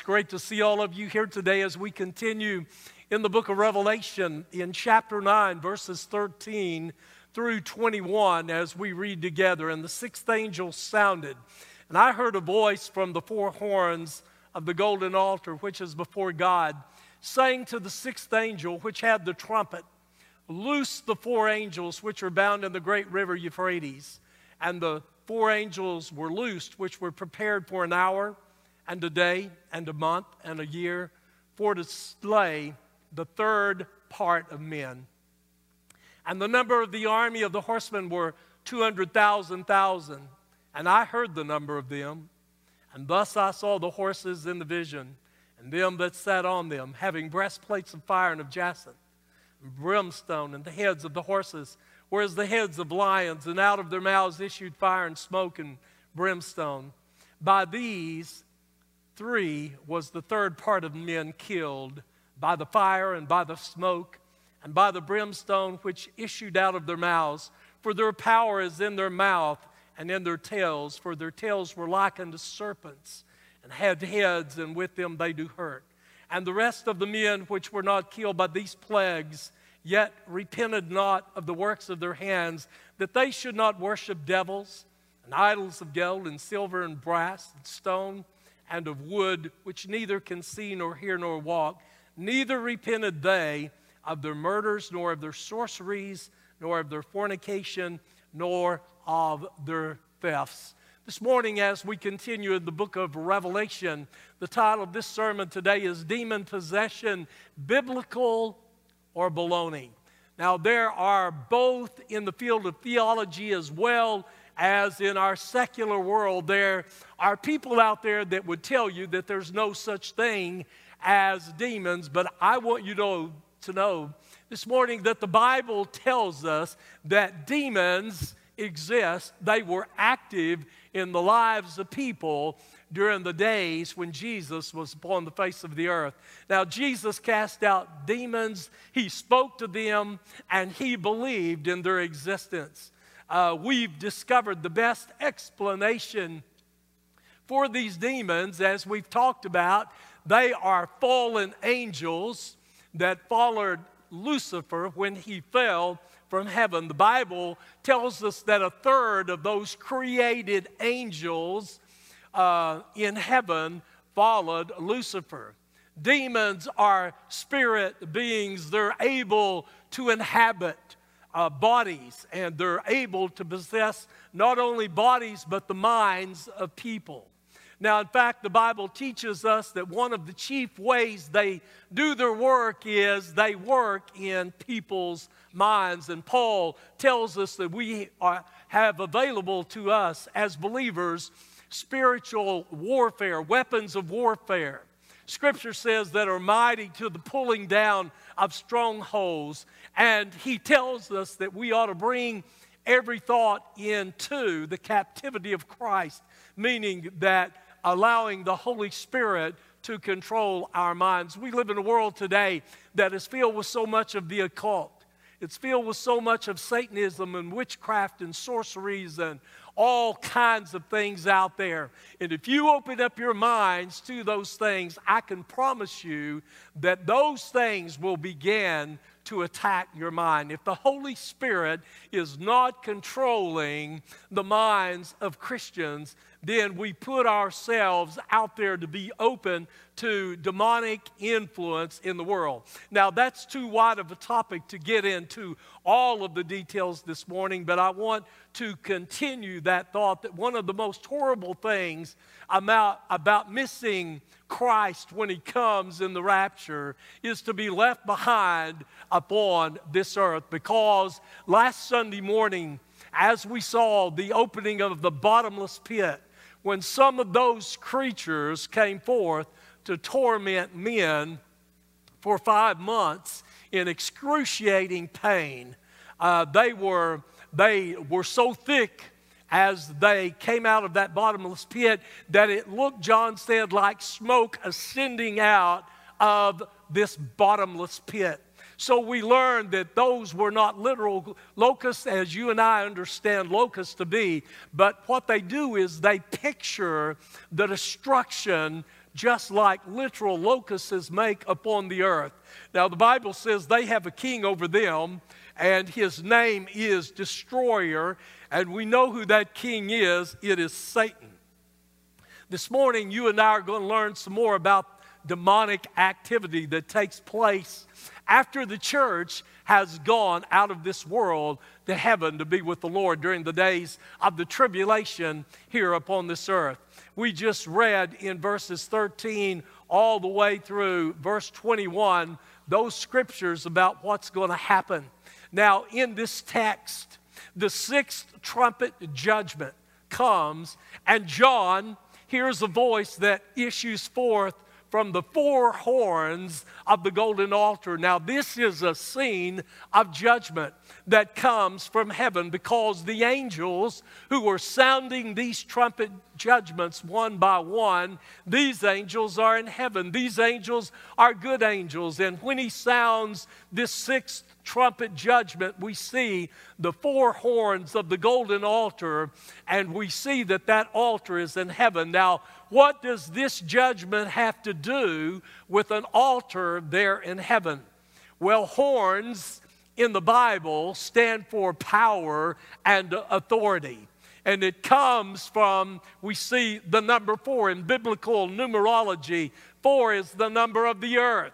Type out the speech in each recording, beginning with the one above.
great to see all of you here today as we continue in the book of Revelation in chapter 9, verses 13 through 21 as we read together. And the sixth angel sounded, and I heard a voice from the four horns of the golden altar, which is before God, saying to the sixth angel, which had the trumpet, "Loose the four angels which are bound in the great river Euphrates." And the four angels were loosed, which were prepared for an hour, and a day, and a month, and a year, for to slay the third part of men. And the number of the army of the horsemen were 200,000. And I heard the number of them. And thus I saw the horses in the vision, and them that sat on them, having breastplates of fire and of jacinth, and brimstone, and the heads of the horses were as the heads of lions, and out of their mouths issued fire and smoke and brimstone. By these three was the third part of men killed, by the fire and by the smoke and by the brimstone which issued out of their mouths. For their power is in their mouth and in their tails, for their tails were like unto serpents, and had heads, and with them they do hurt. And the rest of the men which were not killed by these plagues, yet repented not of the works of their hands, that they should not worship devils, and idols of gold, and silver, and brass, and stone, and of wood, which neither can see, nor hear, nor walk. Neither repented they of their murders, nor of their sorceries, nor of their fornication, nor of their thefts. This morning, as we continue in the book of Revelation, the title of this sermon today is Demon Possession, Biblical or Baloney. Now, there are both in the field of theology as well as in our secular world, there are people out there that would tell you that there's no such thing as demons, but I want you to know this morning that the Bible tells us that demons exist. They were active in the lives of people during the days when Jesus was upon the face of the earth. Now, Jesus cast out demons, He spoke to them, and He believed in their existence. We've discovered the best explanation for these demons, as we've talked about. They are fallen angels that followed Lucifer when he fell from heaven. The Bible tells us that a third of those created angels in heaven followed Lucifer. Demons are spirit beings. They're able to inhabit bodies, and they're able to possess not only bodies but the minds of people. Now, in fact, the Bible teaches us that one of the chief ways they do their work is they work in people's minds. And Paul tells us that we have available to us as believers spiritual warfare, weapons of warfare. Scripture says that are mighty to the pulling down of strongholds. And he tells us that we ought to bring every thought into the captivity of Christ, meaning that allowing the Holy Spirit to control our minds. We live in a world today that is filled with so much of the occult. It's filled with so much of Satanism and witchcraft and sorceries and all kinds of things out there. And if you open up your minds to those things, I can promise you that those things will begin to attack your mind. If the Holy Spirit is not controlling the minds of Christians, then we put ourselves out there to be open to demonic influence in the world. Now, that's too wide of a topic to get into all of the details this morning, but I want to continue that thought that one of the most horrible things about missing Christ when He comes in the rapture is to be left behind upon this earth. Because last Sunday morning, as we saw the opening of the bottomless pit, when some of those creatures came forth to torment men for 5 months in excruciating pain, they were so thick as they came out of that bottomless pit that it looked, John said, like smoke ascending out of this bottomless pit. So we learned that those were not literal locusts as you and I understand locusts to be, but what they do is they picture the destruction just like literal locusts make upon the earth. Now, the Bible says they have a king over them, and his name is Destroyer, and we know who that king is. It is Satan. This morning, you and I are going to learn some more about demonic activity that takes place after the church has gone out of this world to heaven to be with the Lord during the days of the tribulation here upon this earth. We just read in verses 13 all the way through verse 21 those scriptures about what's going to happen. Now, in this text, the sixth trumpet judgment comes, and John hears a voice that issues forth from the four horns of the golden altar. Now, this is a scene of judgment that comes from heaven, because the angels who are sounding these trumpet judgments one by one, these angels are in heaven. These angels are good angels. And when he sounds this sixth trumpet judgment, we see the four horns of the golden altar, and we see that that altar is in heaven. Now, what does this judgment have to do with an altar there in heaven? Well, horns in the Bible stand for power and authority. And it comes from, we see the number 4 in biblical numerology. 4 is the number of the earth.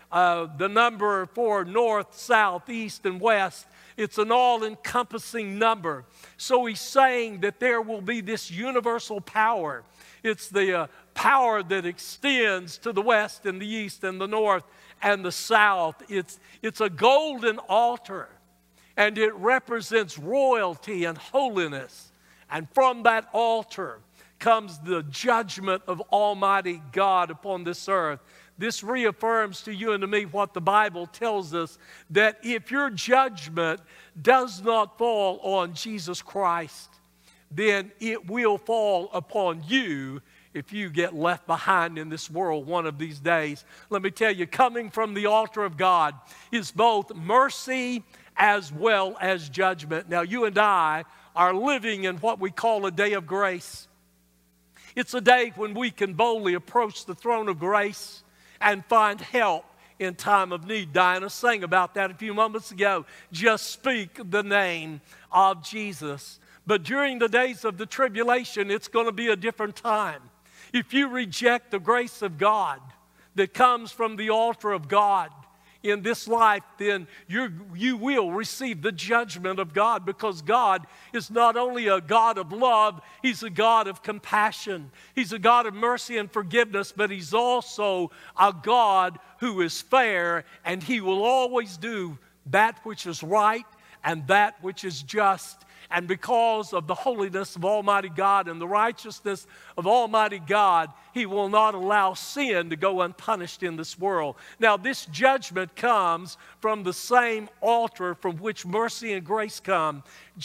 The number for north, south, east, and west. It's an all-encompassing number. So he's saying that there will be this universal power. It's the power that extends to the west and the east and the north and the south. It's a golden altar, and it represents royalty and holiness. And from that altar comes the judgment of Almighty God upon this earth. This reaffirms to you and to me what the Bible tells us, that if your judgment does not fall on Jesus Christ, then it will fall upon you if you get left behind in this world one of these days. Let me tell you, coming from the altar of God is both mercy as well as judgment. Now, you and I are living in what we call a day of grace. It's a day when we can boldly approach the throne of grace and find help in time of need. Diana sang about that a few moments ago. Just speak the name of Jesus. But during the days of the tribulation, it's going to be a different time. If you reject the grace of God that comes from the altar of God in this life, then you will receive the judgment of God, because God is not only a God of love, He's a God of compassion. He's a God of mercy and forgiveness, but He's also a God who is fair, and He will always do that which is right and that which is just. And because of the holiness of Almighty God and the righteousness of Almighty God, He will not allow sin to go unpunished in this world. Now, this judgment comes from the same altar from which mercy and grace come.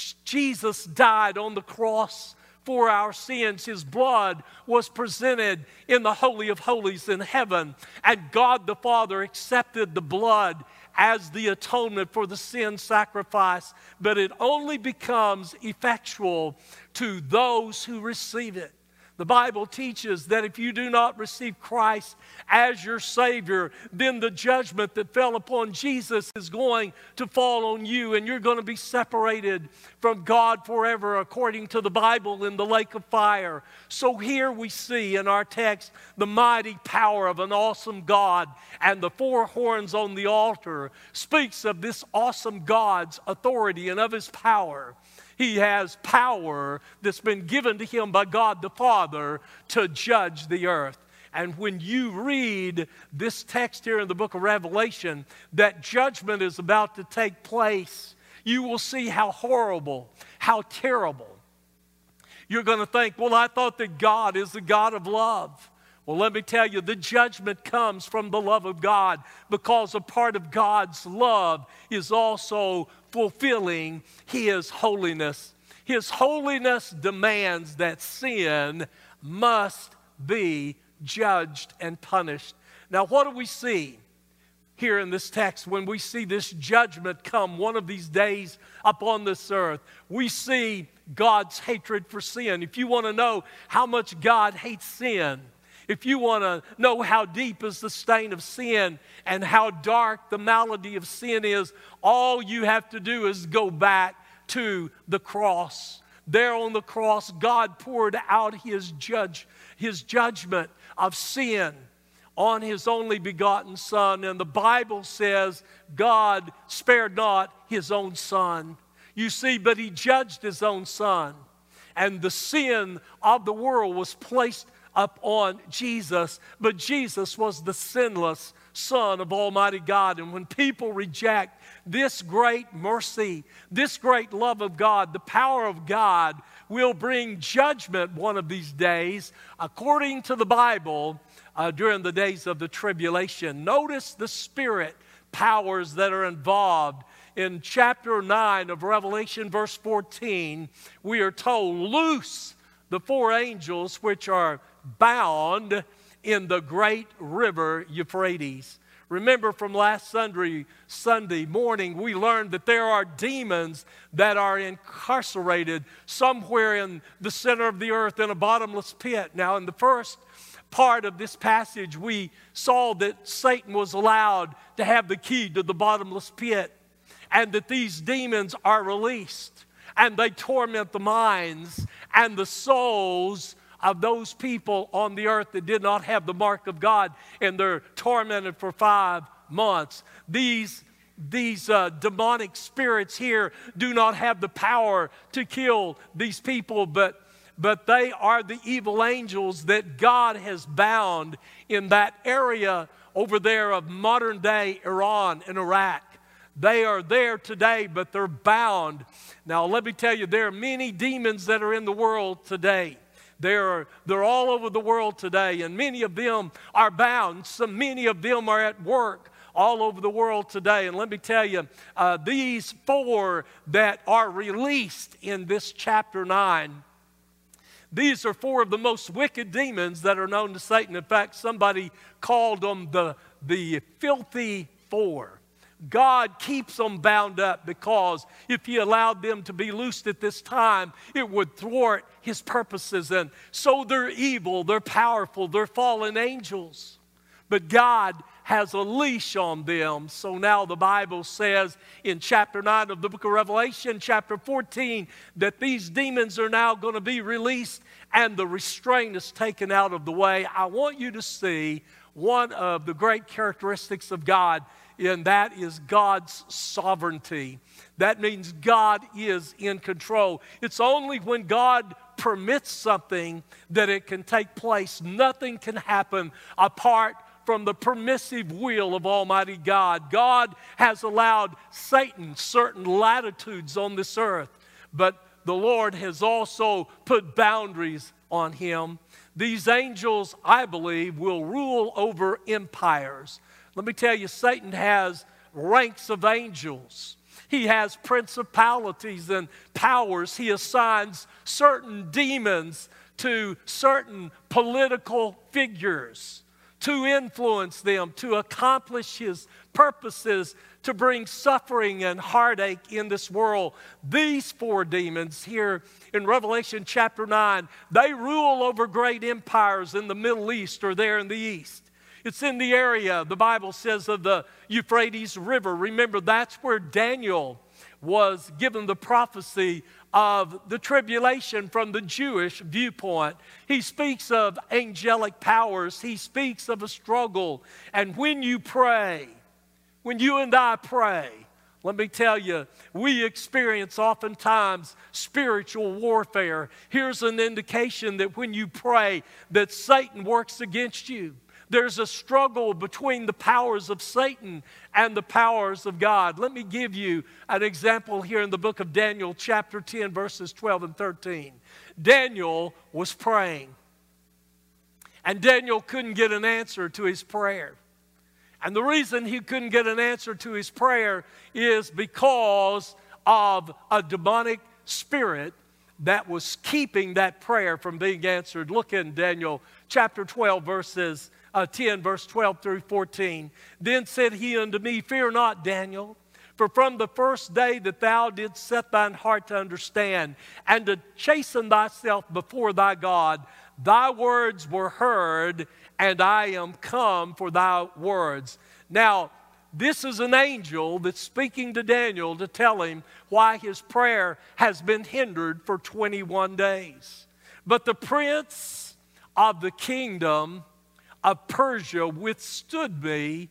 Jesus died on the cross for our sins. His blood was presented in the Holy of Holies in heaven, and God the Father accepted the blood as the atonement for the sin sacrifice, but it only becomes effectual to those who receive it. The Bible teaches that if you do not receive Christ as your Savior, then the judgment that fell upon Jesus is going to fall on you, and you're going to be separated from God forever, according to the Bible, in the lake of fire. So here we see in our text the mighty power of an awesome God, and the four horns on the altar speaks of this awesome God's authority and of His power. He has power that's been given to Him by God the Father to judge the earth. And when you read this text here in the book of Revelation, that judgment is about to take place, you will see how horrible, how terrible. You're going to think, well, I thought that God is a God of love. Well, let me tell you, the judgment comes from the love of God, because a part of God's love is also fulfilling His holiness. His holiness demands that sin must be judged and punished. Now, what do we see here in this text when we see this judgment come one of these days upon this earth? We see God's hatred for sin. If you want to know how much God hates sin, if you want to know how deep is the stain of sin and how dark the malady of sin is, all you have to do is go back to the cross. There on the cross, God poured out His judgment of sin on His only begotten Son. And the Bible says God spared not His own Son. You see, but He judged His own Son. And the sin of the world was placed upon Jesus. But Jesus was the sinless Son of Almighty God. And when people reject this great mercy, this great love of God, the power of God will bring judgment one of these days, according to the Bible, during the days of the tribulation. Notice the spirit powers that are involved. In chapter 9 of Revelation, verse 14, we are told, loose the 4 angels which are bound in the great river Euphrates. Remember from last Sunday morning, we learned that there are demons that are incarcerated somewhere in the center of the earth in a bottomless pit. Now, in the first part of this passage, we saw that Satan was allowed to have the key to the bottomless pit, and that these demons are released, and they torment the minds and the souls of those people on the earth that did not have the mark of God, and they're tormented for 5 months. These demonic spirits here do not have the power to kill these people, but they are the evil angels that God has bound in that area over there of modern-day Iran and Iraq. They are there today, but they're bound. Now, let me tell you, there are many demons that are in the world today. They're all over the world today, and many of them are bound. Many of them are at work all over the world today. And let me tell you, these 4 that are released in this chapter 9, these are 4 of the most wicked demons that are known to Satan. In fact, somebody called them the filthy 4. God keeps them bound up because if He allowed them to be loosed at this time, it would thwart His purposes. And so they're evil, they're powerful, they're fallen angels. But God has a leash on them. So now the Bible says in chapter 9 of the book of Revelation, chapter 14, that these demons are now going to be released and the restraint is taken out of the way. I want you to see one of the great characteristics of God, and that is God's sovereignty. That means God is in control. It's only when God permits something that it can take place. Nothing can happen apart from the permissive will of Almighty God. God has allowed Satan certain latitudes on this earth, but the Lord has also put boundaries on him. These angels, I believe, will rule over empires. Let me tell you, Satan has ranks of angels. He has principalities and powers. He assigns certain demons to certain political figures to influence them, to accomplish his purposes, to bring suffering and heartache in this world. These 4 demons here in Revelation chapter 9, they rule over great empires in the Middle East or there in the East. It's in the area, the Bible says, of the Euphrates River. Remember, that's where Daniel was given the prophecy of the tribulation from the Jewish viewpoint. He speaks of angelic powers. He speaks of a struggle. And when you pray, when you and I pray, let me tell you, we experience oftentimes spiritual warfare. Here's an indication that when you pray, that Satan works against you. There's a struggle between the powers of Satan and the powers of God. Let me give you an example here in the book of Daniel, chapter 10, verses 12 and 13. Daniel was praying, and Daniel couldn't get an answer to his prayer. And the reason he couldn't get an answer to his prayer is because of a demonic spirit that was keeping that prayer from being answered. Look in Daniel chapter 12, verses 10, verse 12 through 14. Then said he unto me, Fear not, Daniel, for from the first day that thou didst set thine heart to understand and to chasten thyself before thy God, thy words were heard, and I am come for thy words. Now, this is an angel that's speaking to Daniel to tell him why his prayer has been hindered for 21 days. But the prince of the kingdom of Persia withstood me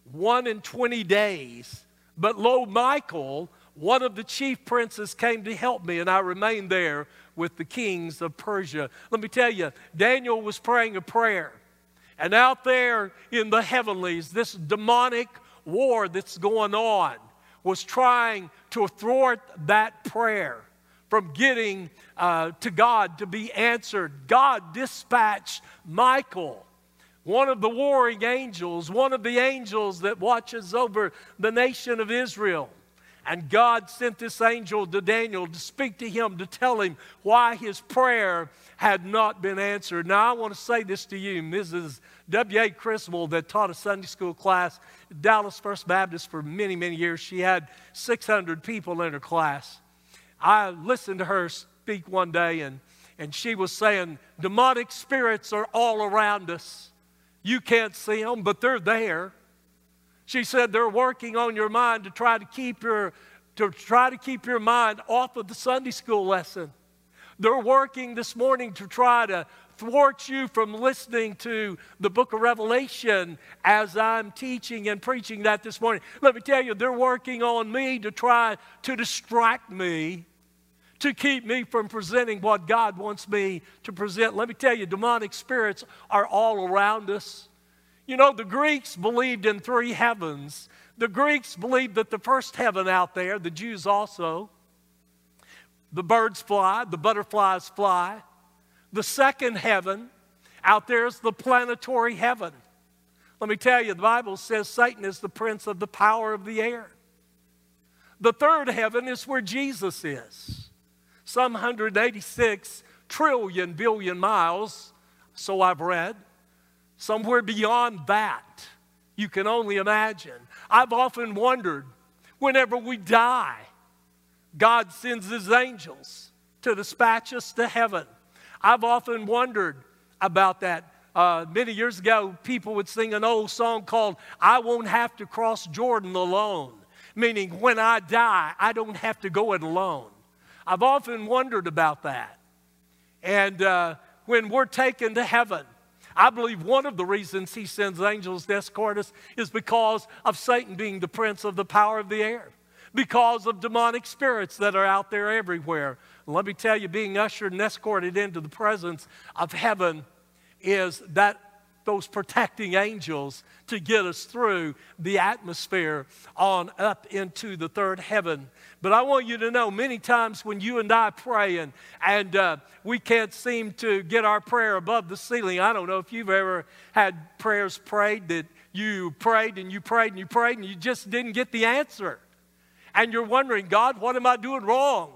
21 days. But lo, Michael, one of the chief princes, came to help me, and I remained there with the kings of Persia. Let me tell you, Daniel was praying a prayer. And out there in the heavenlies, this demonic war that's going on was trying to thwart that prayer from getting to God to be answered. God dispatched Michael, one of the warring angels, one of the angels that watches over the nation of Israel. And God sent this angel to Daniel to speak to him, to tell him why his prayer had not been answered. Now, I want to say this to you. Mrs. W.A. Criswell, that taught a Sunday school class at Dallas First Baptist for many, many years. She had 600 people in her class. I listened to her speak one day, and she was saying, demonic spirits are all around us. You can't see them, but they're there. She said they're working on your mind to try to keep your mind off of the Sunday school lesson. They're working this morning to try to thwart you from listening to the book of Revelation as I'm teaching and preaching that this morning. Let me tell you, they're working on me to try to distract me, to keep me from presenting what God wants me to present. Let me tell you, demonic spirits are all around us. You know, the Greeks believed in 3 heavens. The Greeks believed that the first heaven out there, the Jews also, the birds fly, the butterflies fly. The second heaven out there is the planetary heaven. Let me tell you, the Bible says Satan is the prince of the power of the air. The third heaven is where Jesus is. Some 186 billion miles, so I've read. Somewhere beyond that, you can only imagine. I've often wondered, whenever we die, God sends his angels to dispatch us to heaven. I've often wondered about that. Many years ago, people would sing an old song called, I Won't Have to Cross Jordan Alone, meaning when I die, I don't have to go it alone. I've often wondered about that. And when we're taken to heaven, I believe one of the reasons he sends angels to escort us is because of Satan being the prince of the power of the air, because of demonic spirits that are out there everywhere. And let me tell you, being ushered and escorted into the presence of heaven is those protecting angels to get us through the atmosphere on up into the third heaven. But I want you to know, many times when you and I pray and we can't seem to get our prayer above the ceiling. I don't know if you've ever had prayers prayed that you prayed and you prayed and you prayed and you just didn't get the answer. And you're wondering, God, what am I doing wrong?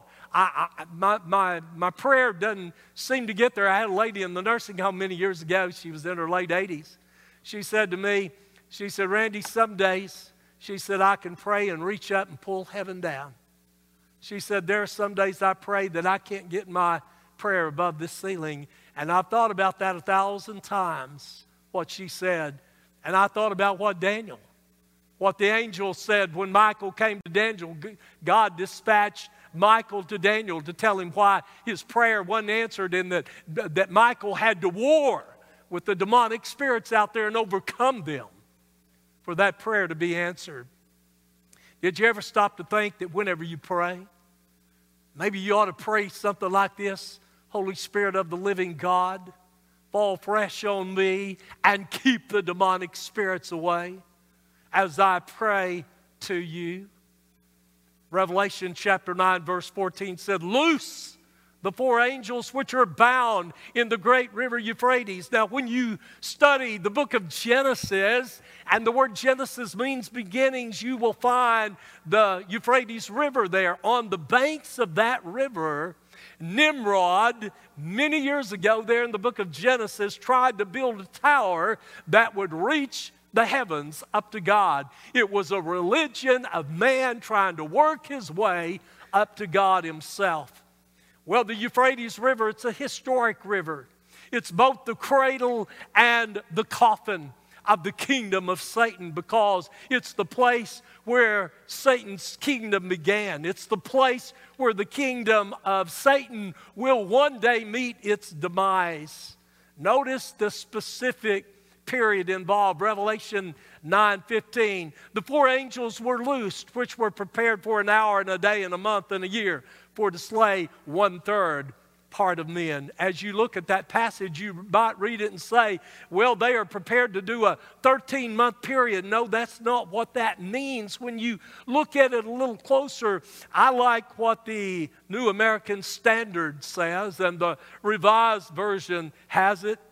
My prayer doesn't seem to get there. I had a lady in the nursing home many years ago. She was in her late 80s. She said to me, she said, Randy, some days, she said, I can pray and reach up and pull heaven down. She said, there are some days I pray that I can't get my prayer above this ceiling. And I've thought about that 1,000 times, what she said. And I thought about what the angel said when Michael came to Daniel. God dispatched Michael to Daniel to tell him why his prayer wasn't answered, and that Michael had to war with the demonic spirits out there and overcome them for that prayer to be answered. Did you ever stop to think that whenever you pray, maybe you ought to pray something like this? Holy Spirit of the living God, fall fresh on me and keep the demonic spirits away as I pray to you. Revelation chapter 9 verse 14 said, loose the 4 angels which are bound in the great river Euphrates. Now when you study the book of Genesis, and the word Genesis means beginnings, you will find the Euphrates River there. On the banks of that river, Nimrod, many years ago there in the book of Genesis, tried to build a tower that would reach the heavens up to God. It was a religion of man trying to work his way up to God himself. Well, the Euphrates River, it's a historic river. It's both the cradle and the coffin of the kingdom of Satan, because it's the place where Satan's kingdom began. It's the place where the kingdom of Satan will one day meet its demise. Notice the specific period involved. Revelation 9:15. The four angels were loosed, which were prepared for an hour and a day and a month and a year, for to slay 1/3 part of men. As you look at that passage, you might read it and say, well, they are prepared to do a 13-month period. No, that's not what that means. When you look at it a little closer, I like what the New American Standard says, and the Revised Version has it.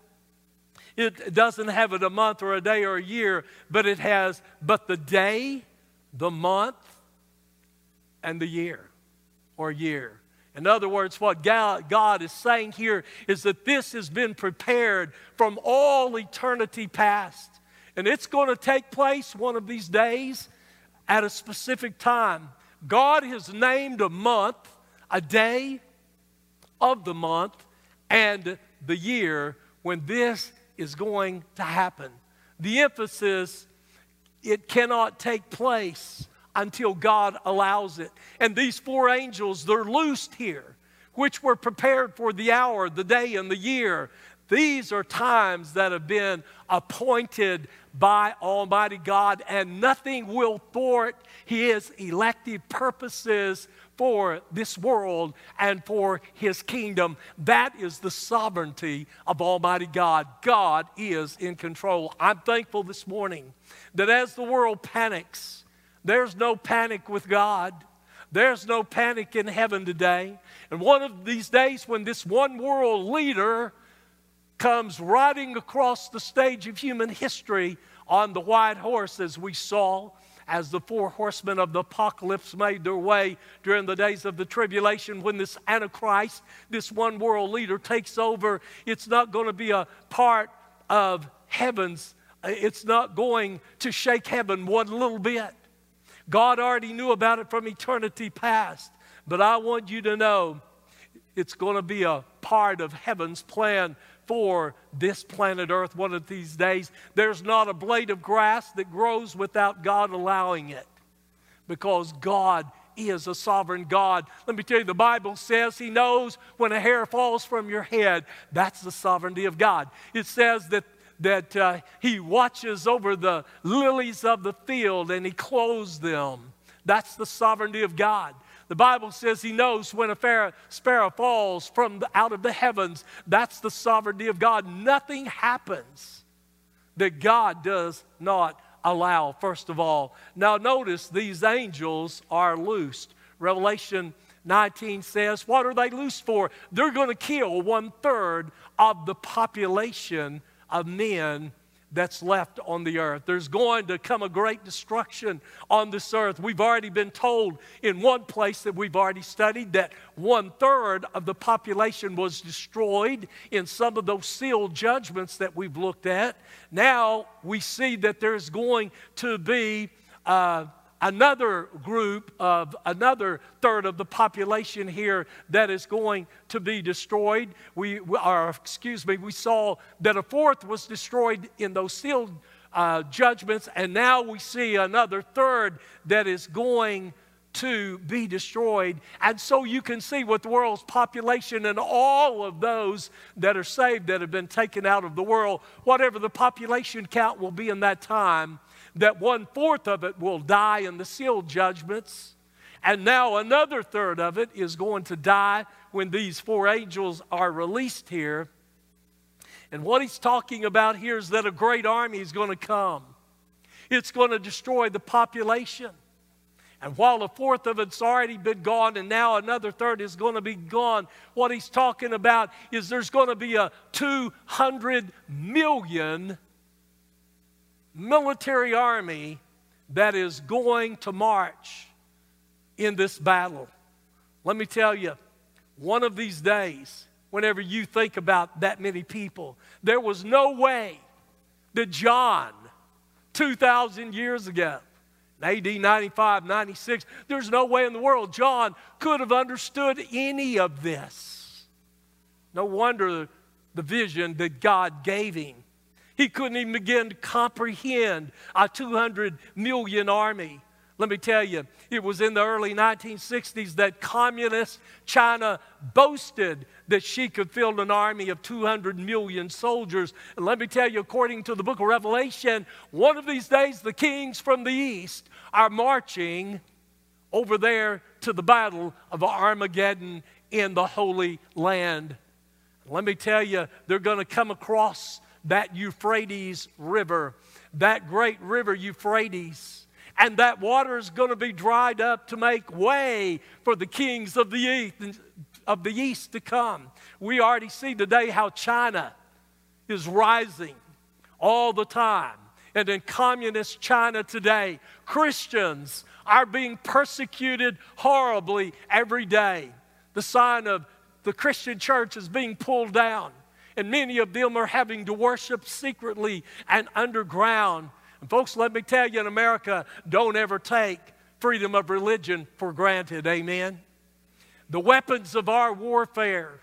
It doesn't have it a month or a day or a year, but it has, but the day, the month, and the year, or year. In other words, what God is saying here is that this has been prepared from all eternity past. And it's going to take place one of these days at a specific time. God has named a month, a day of the month, and the year when this is going to happen. The emphasis, it cannot take place until God allows it. And these four angels, they're loosed here, which were prepared for the hour, the day, and the year. These are times that have been appointed by Almighty God, and nothing will thwart His elective purposes for this world and for His kingdom. That is the sovereignty of Almighty God. God is in control. I'm thankful this morning that as the world panics, there's no panic with God. There's no panic in heaven today. And one of these days when this one world leader comes riding across the stage of human history on the white horse, as we saw, as the four horsemen of the apocalypse made their way during the days of the tribulation, when this Antichrist, this one world leader, takes over, it's not going to be a part of heaven's, it's not going to shake heaven one little bit. God already knew about it from eternity past. But I want you to know it's going to be a part of heaven's plan for this planet Earth one of these days. There's not a blade of grass that grows without God allowing it, because God is a sovereign God. Let me tell you, the Bible says He knows when a hair falls from your head. That's the sovereignty of God. It says that He watches over the lilies of the field and He clothes them. That's the sovereignty of God. The Bible says He knows when a sparrow falls from out of the heavens. That's the sovereignty of God. Nothing happens that God does not allow, first of all. Now notice, these angels are loosed. Revelation 19 says, what are they loosed for? They're going to kill 1/3 of the population of men that's left on the earth. There's going to come a great destruction on this earth. We've already been told in one place that we've already studied that 1/3 of the population was destroyed in some of those sealed judgments that we've looked at. Now we see that there's going to be another group of another third of the population here that is going to be destroyed. We saw that a fourth was destroyed in those sealed judgments, and now we see another third that is going to be destroyed. And so you can see with the world's population and all of those that are saved that have been taken out of the world, whatever the population count will be in that time, that 1/4 of it will die in the sealed judgments, and now another third of it is going to die when these four angels are released here. And what he's talking about here is that a great army is going to come. It's going to destroy the population. And while 1/4 of it's already been gone and now another third is going to be gone, what he's talking about is there's going to be a 200 million military army that is going to march in this battle. Let me tell you, one of these days, whenever you think about that many people, there was no way that John, 2,000 years ago, AD 95, 96, there's no way in the world John could have understood any of this. No wonder the vision that God gave him. He couldn't even begin to comprehend a 200 million army. Let me tell you, it was in the early 1960s that communist China boasted that she could field an army of 200 million soldiers. And let me tell you, according to the book of Revelation, one of these days the kings from the east are marching over there to the battle of Armageddon in the Holy Land. Let me tell you, they're going to come across that Euphrates River, that great river Euphrates. And that water is going to be dried up to make way for the kings of the east to come. We already see today how China is rising all the time. And in communist China today, Christians are being persecuted horribly every day. The sign of the Christian church is being pulled down. And many of them are having to worship secretly and underground. And folks, let me tell you, in America, don't ever take freedom of religion for granted. Amen? The weapons of our warfare,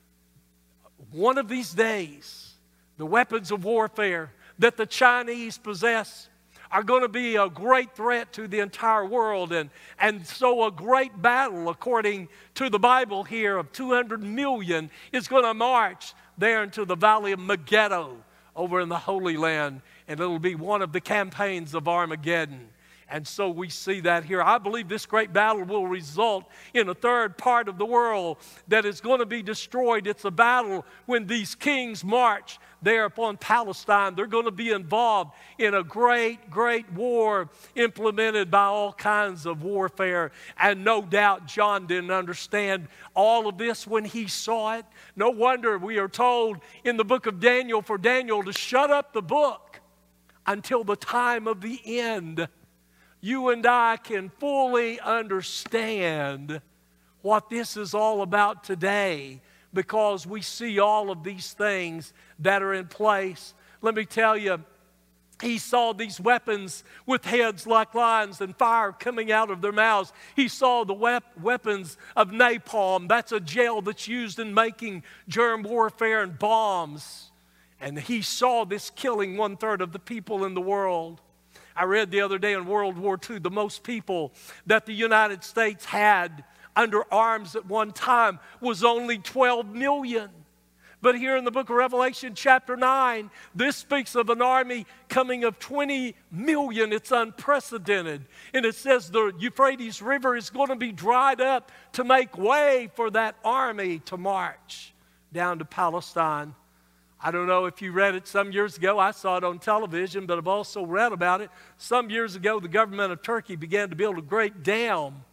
one of these days, the weapons of warfare that the Chinese possess are going to be a great threat to the entire world. And so a great battle, according to the Bible here, of 200 million is going to march there into the valley of Megiddo over in the Holy Land. And it'll be one of the campaigns of Armageddon. And so we see that here. I believe this great battle will result in a third part of the world that is going to be destroyed. It's a battle when these kings march there upon Palestine. They're going to be involved in a great, great war implemented by all kinds of warfare. And no doubt John didn't understand all of this when he saw it. No wonder we are told in the book of Daniel for Daniel to shut up the book until the time of the end. You and I can fully understand what this is all about today because we see all of these things that are in place. Let me tell you, he saw these weapons with heads like lions and fire coming out of their mouths. He saw the weapons of napalm. That's a gel that's used in making germ warfare and bombs. And he saw this killing 1/3 of the people in the world. I read the other day in World War II, the most people that the United States had under arms at one time was only 12 million. But here in the book of Revelation chapter 9, this speaks of an army coming of 20 million. It's unprecedented. And it says the Euphrates River is going to be dried up to make way for that army to march down to Palestine. I don't know if you read it some years ago. I saw it on television, but I've also read about it. Some years ago, the government of Turkey began to build a great dam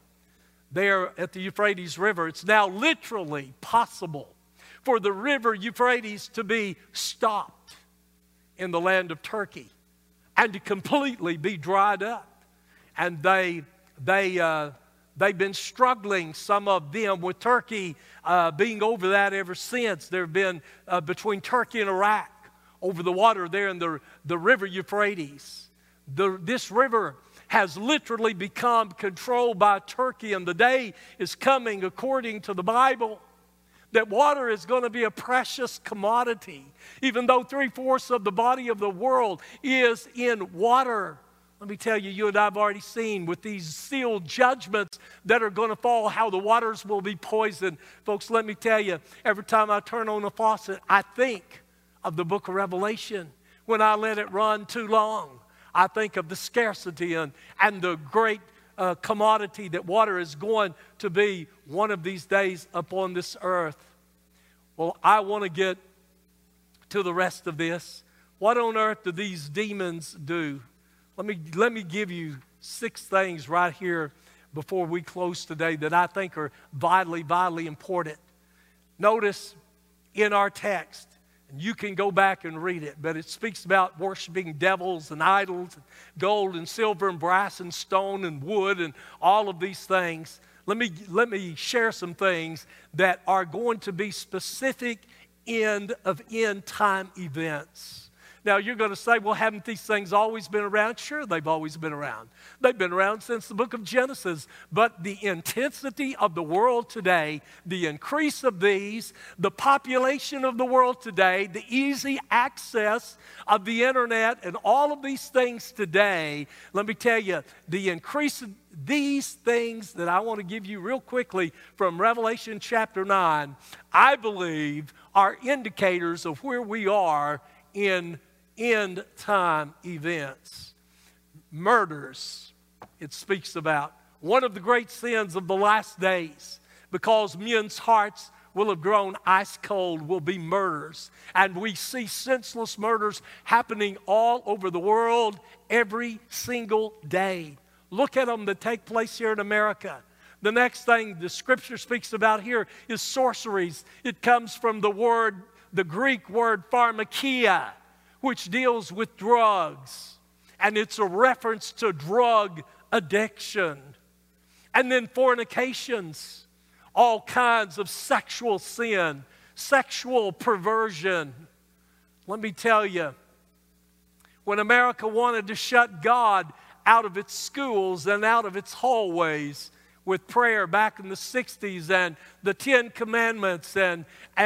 there at the Euphrates River. It's now literally possible for the river Euphrates to be stopped in the land of Turkey and to completely be dried up. And they've been struggling, some of them, with Turkey being over that ever since. There have been, between Turkey and Iraq, over the water there in the river Euphrates. This river has literally become controlled by Turkey, and the day is coming, according to the Bible, that water is going to be a precious commodity. Even though 3/4 of the body of the world is in water. Let me tell you, you and I have already seen with these sealed judgments that are going to fall, how the waters will be poisoned. Folks, let me tell you, every time I turn on the faucet, I think of the book of Revelation. When I let it run too long, I think of the scarcity and the great commodity that water is going to be one of these days upon this earth. Well, I want to get to the rest of this. What on earth do these demons do? Let me give you 6 things right here before we close today that I think are vitally, vitally important. Notice in our text, and you can go back and read it, but it speaks about worshiping devils and idols, and gold and silver and brass and stone and wood and all of these things. Let me share some things that are going to be specific end time events. Now, you're going to say, well, haven't these things always been around? Sure, they've always been around. They've been around since the book of Genesis. But the intensity of the world today, the increase of these, the population of the world today, the easy access of the internet, and all of these things today, let me tell you, the increase of these things that I want to give you real quickly from Revelation chapter 9, I believe are indicators of where we are in end time events. Murders, it speaks about. One of the great sins of the last days, because men's hearts will have grown ice cold, will be murders. And we see senseless murders happening all over the world every single day. Look at them that take place here in America. The next thing the scripture speaks about here is sorceries. It comes from the Greek word pharmakia, which deals with drugs. And it's a reference to drug addiction. And then fornications, all kinds of sexual sin, sexual perversion. Let me tell you, when America wanted to shut God out of its schools and out of its hallways with prayer back in the 60s and the Ten Commandments, and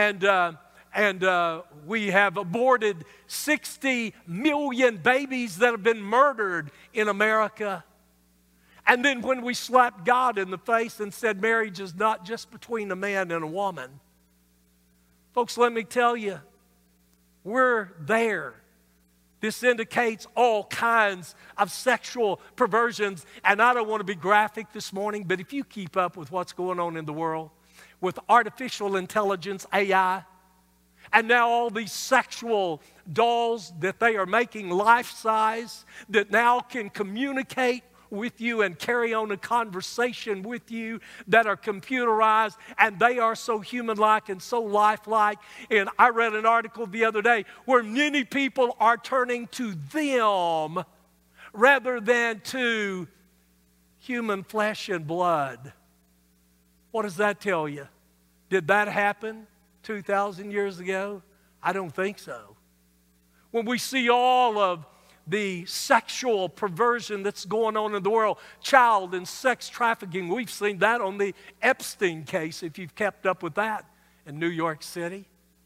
we have aborted 60 million babies that have been murdered in America. And then when we slapped God in the face and said marriage is not just between a man and a woman. Folks, let me tell you, we're there. This indicates all kinds of sexual perversions. And I don't want to be graphic this morning, but if you keep up with what's going on in the world with artificial intelligence, AI, and now all these sexual dolls that they are making life-size that now can communicate with you and carry on a conversation with you, that are computerized, and they are so human-like and so lifelike. And I read an article the other day where many people are turning to them rather than to human flesh and blood. What does that tell you? Did that happen 2,000 years ago? I don't think so. When we see all of the sexual perversion that's going on in the world, child and sex trafficking, we've seen that on the Epstein case, if you've kept up with that in New York City.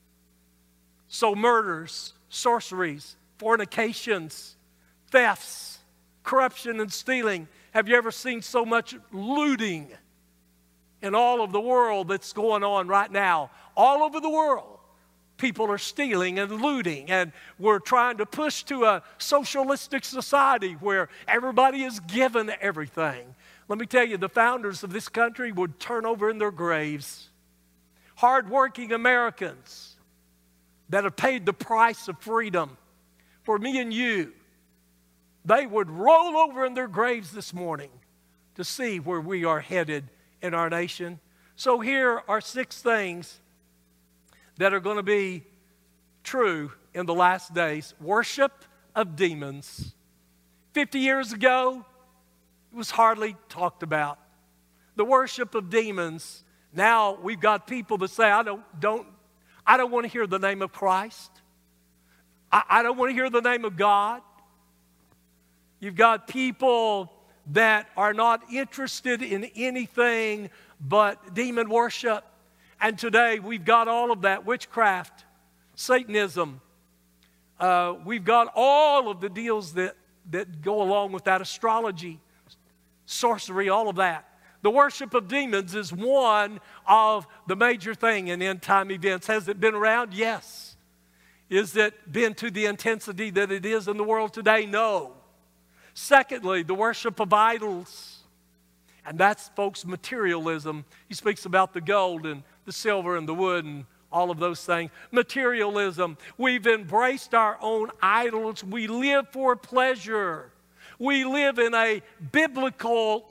So murders, sorceries, fornications, thefts, corruption and stealing. Have you ever seen so much looting in all of the world that's going on right now? All over the world, people are stealing and looting, and we're trying to push to a socialistic society where everybody is given everything. Let me tell you, the founders of this country would turn over in their graves. Hardworking Americans that have paid the price of freedom for me and you, they would roll over in their graves this morning to see where we are headed in our nation. So here are 6 things that are going to be true in the last days. Worship of demons. 50 years ago, it was hardly talked about. The worship of demons. Now we've got people that say, I don't want to hear the name of Christ. I don't want to hear the name of God. You've got people that are not interested in anything but demon worship. And today we've got all of that, witchcraft, Satanism. We've got all of the deals that go along with that, astrology, sorcery, all of that. The worship of demons is one of the major thing in end time events. Has it been around? Yes. Is it been to the intensity that it is in the world today? No. Secondly, the worship of idols. And that's, folks, materialism. He speaks about the gold and the silver and the wood and all of those things. Materialism. We've embraced our own idols. We live for pleasure. We live in a biblical,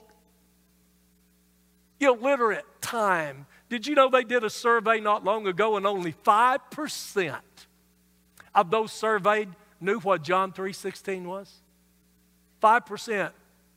illiterate time. Did you know they did a survey not long ago and only 5% of those surveyed knew what John 3:16 was? 5%.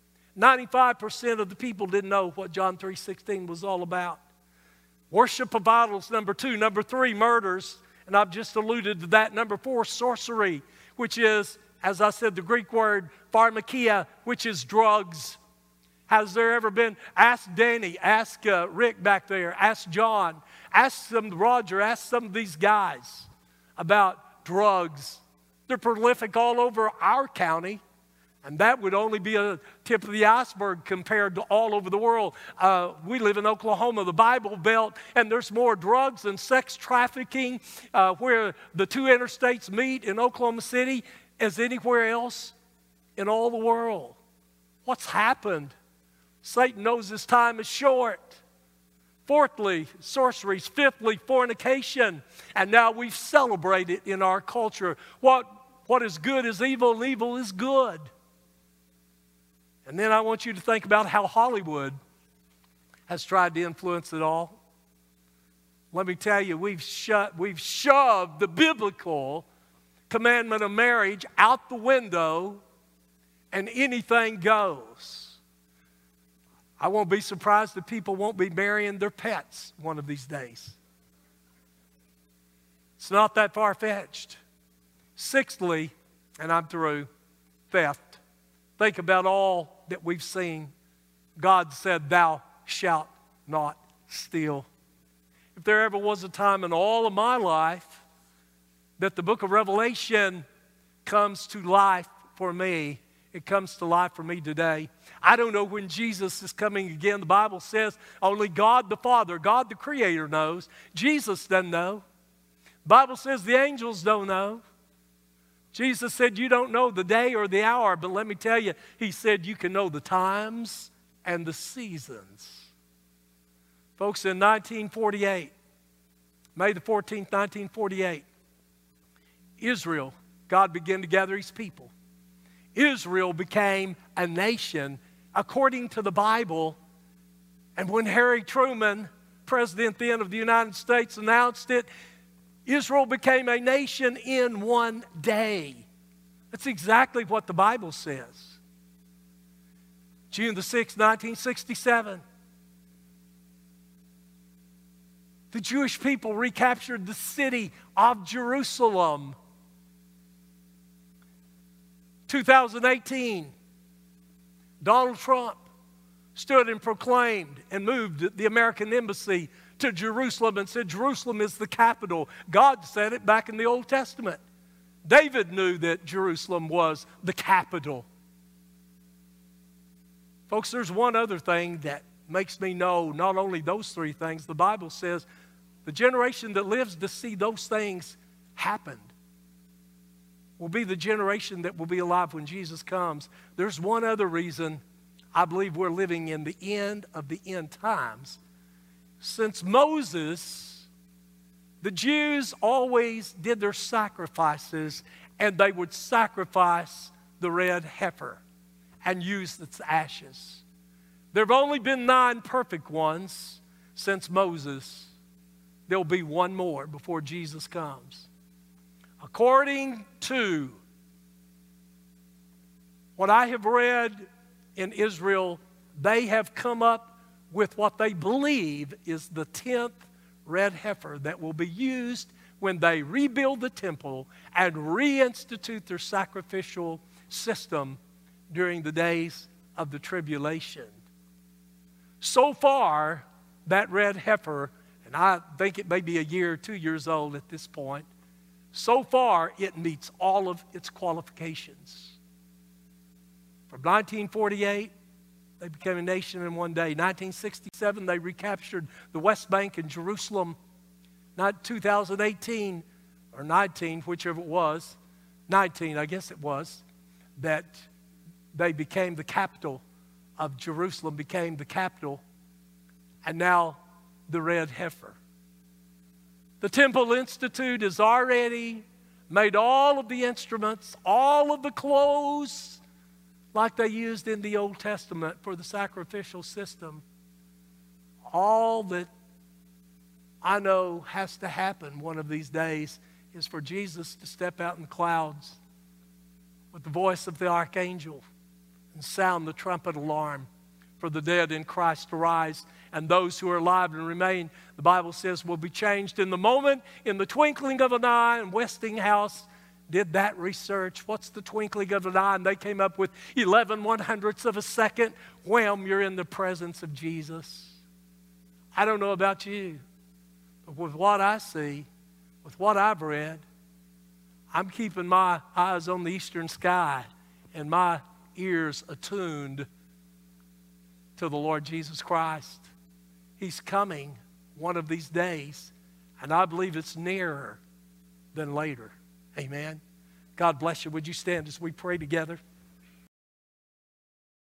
95% of the people didn't know what John 3:16 was all about. Worship of idols, number 2. Number 3, murders. And I've just alluded to that. Number 4, sorcery, which is, as I said, the Greek word pharmakia, which is drugs. Has there ever been, ask Danny, ask Rick back there, ask John, ask Roger, ask some of these guys about drugs. They're prolific all over our county, and that would only be a tip of the iceberg compared to all over the world. We live in Oklahoma, the Bible Belt, and there's more drugs and sex trafficking where the two interstates meet in Oklahoma City as anywhere else in all the world. What's happened? Satan knows his time is short. Fourthly, sorceries. Fifthly, fornication. And now we've celebrated in our culture. What is good is evil, and evil is good. And then I want you to think about how Hollywood has tried to influence it all. Let me tell you, we've shoved the biblical commandment of marriage out the window, and anything goes. I won't be surprised if people won't be marrying their pets one of these days. It's not that far-fetched. Sixthly, and I'm through, theft. Think about all that we've seen. God said, "Thou shalt not steal." If there ever was a time in all of my life that the book of Revelation comes to life for me, it comes to life for me today. I don't know when Jesus is coming again. The Bible says only God the Father, God the Creator knows. Jesus doesn't know. The Bible says the angels don't know. Jesus said you don't know the day or the hour, but let me tell you, he said you can know the times and the seasons. Folks, in 1948, May the 14th, 1948, Israel, God began to gather his people. Israel became a nation according to the Bible. And when Harry Truman, president then of the United States, announced it, Israel became a nation in one day. That's exactly what the Bible says. June the 6th, 1967, the Jewish people recaptured the city of Jerusalem. 2018, Donald Trump stood and proclaimed and moved the American embassy to Jerusalem and said Jerusalem is the capital. God said it back in the Old Testament. David knew that Jerusalem was the capital. Folks, there's one other thing that makes me know not only those three things. The Bible says the generation that lives to see those things happen will be the generation that will be alive when Jesus comes. There's one other reason I believe we're living in the end of the end times. Since Moses, the Jews always did their sacrifices, and they would sacrifice the red heifer and use its ashes. There have only been 9 perfect ones since Moses. There'll be one more before Jesus comes. According to what I have read in Israel, they have come up with what they believe is the 10th red heifer that will be used when they rebuild the temple and reinstitute their sacrificial system during the days of the tribulation. So far, that red heifer, and I think it may be a year or 2 years old at this point, so far, it meets all of its qualifications. From 1948, they became a nation in one day. 1967, they recaptured the West Bank and Jerusalem. Not 2018 or 19, whichever it was, 19, I guess it was, that they became the capital of Jerusalem, became the capital, and now the red heifer. The Temple Institute has already made all of the instruments, all of the clothes, like they used in the Old Testament for the sacrificial system. All that I know has to happen one of these days is for Jesus to step out in the clouds with the voice of the archangel and sound the trumpet alarm for the dead in Christ to rise, and those who are alive and remain, the Bible says, will be changed in the moment, in the twinkling of an eye, and Westinghouse did that research. What's the twinkling of an eye? And they came up with 11/100ths of a second. Wham, you're in the presence of Jesus. I don't know about you, but with what I see, with what I've read, I'm keeping my eyes on the eastern sky and my ears attuned to the Lord Jesus Christ. He's coming one of these days, and I believe it's nearer than later. Amen. God bless you. Would you stand as we pray together?